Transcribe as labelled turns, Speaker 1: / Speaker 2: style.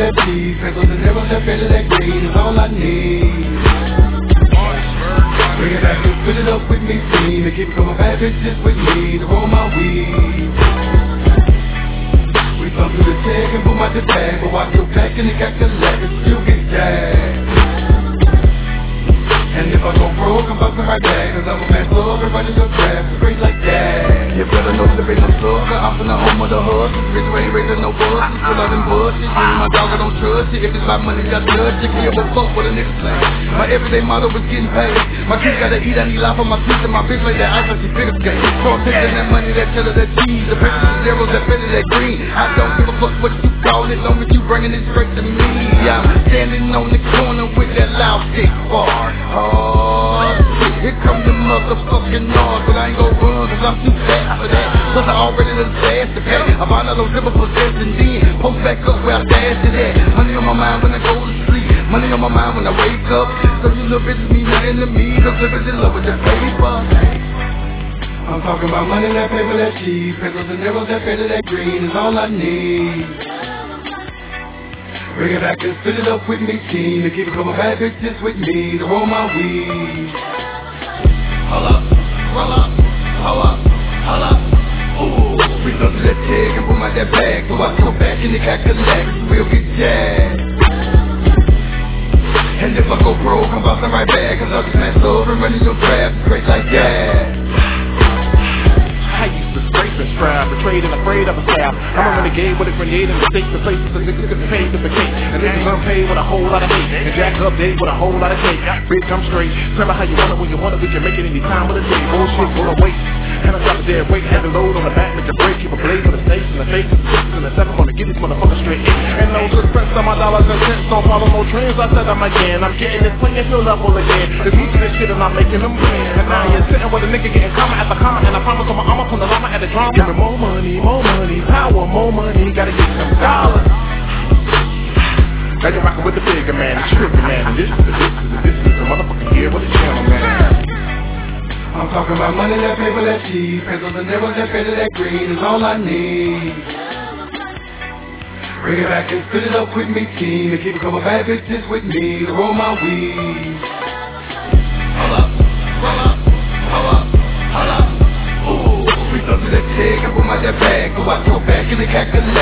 Speaker 1: that cheese, pesos and zeros, that better, that green is all I need. Bring it back and fill it up with me, team, and keep it coming bad bitches with me to roll my weed. We come through the tag and boom out the bag, but watch your pack and it got the lag and still get jagged. And if I go broke, I'm busting right back, cause I'm a man slug and running the trap, straight like that. You better know there ain't no slugger, I'm from the home of the hustlers, bitch, we ain't raising no buses, still out in bushes, you and my dog, I don't trust you, if it's my money, I judge you, give a fuck what a nigga say. My everyday motto is getting paid, my kids gotta eat, I need life on my teeth, and my bitch like that ice like she figure skate. So I'm taking that money, that cheddar, that cheese, the pesos, the zeros, that better, that green. I don't give a fuck what you call it, long as you bringing it straight to me. I'm standing on the corner with that loud stick bar. Here come the motherfucking noise, but I ain't gon' run cause I'm too fat for that. Plus I already done stashed the pack. I find out those zipper possessing then post back up where I stashed it at. Money on my mind when I go to sleep, money on my mind when I wake up. So you little bitches mean nothing to me, cause living in love with the paper. I'm talking about money, that paper, that cheese, pesos and zeros, that better, that green is all I need. Bring it back and fill it up with me, team, and keep it coming bad bitches with me to roll my weed. Hold up, roll up, hold up, hold up. Ooh, we come to that tag and boom out that bag, so I go back and it got collect, we'll get jagged. And if I go broke, I'm busting right back, cause I'll just mess over and running your trap, straight like that.
Speaker 2: I used to scrape and strive, betrayed and afraid of a stab. I'm a renegade with a grenade and mistakes to places that niggas couldn't pay to vacate. And niggas unpaid with a whole lot of hate, and jack up date with a whole lot of cake. Bitch, I'm straight, remember how you want it when you want it, we can make it any time of the day. Bullshit, go to waste, and I drop a dead weight, heavy load on the back, make a break, keep a blaze on the snakes and the faces, the sixes and the seven, gonna get this motherfucker straight. And no suspense on my dollars and cents, don't follow no trends, I said I'm again. I'm getting this playing field level again. It's me to this shit and I'm making them win. And now you're sitting with a nigga getting comma at the comma, and I promise on my armor from the llama at the drama. Give me more money, power, more money, gotta get some dollars. Now you're rockin' with the bigger man, the trippin' man, and this is the motherfucking year with the channel, man.
Speaker 1: I'm talking about money, that paper, that cheese, pesos and zeros, that better, that green is all I need. Bring it back and fill it up with me, team, and keep a couple bad bitches with me to roll my weed. Hold up, roll up, hold up, hold up. Ooh, we come to that tag and boom out that bag, go out your back and the cackle.